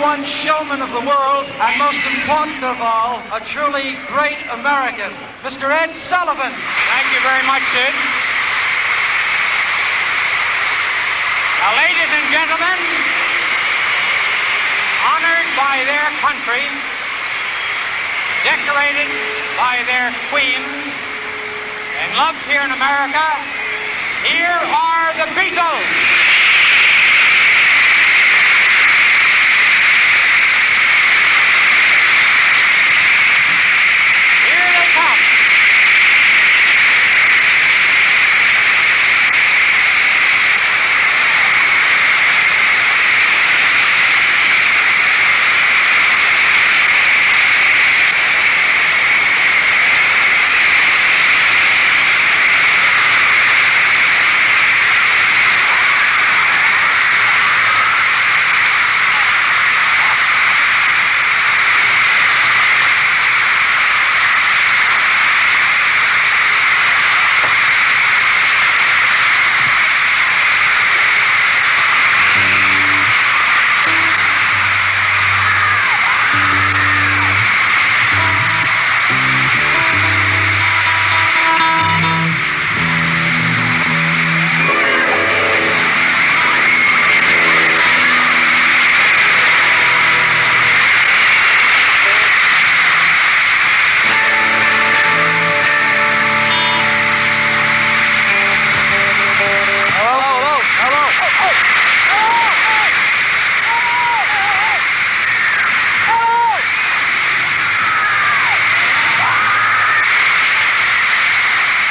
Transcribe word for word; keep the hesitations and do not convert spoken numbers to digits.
one showman of the world, and most important of all, a truly great American, Mister Ed Sullivan. Thank you very much, Sid. Now, ladies and gentlemen, honored by their country, decorated by their queen, and loved here in America, here are the Beatles.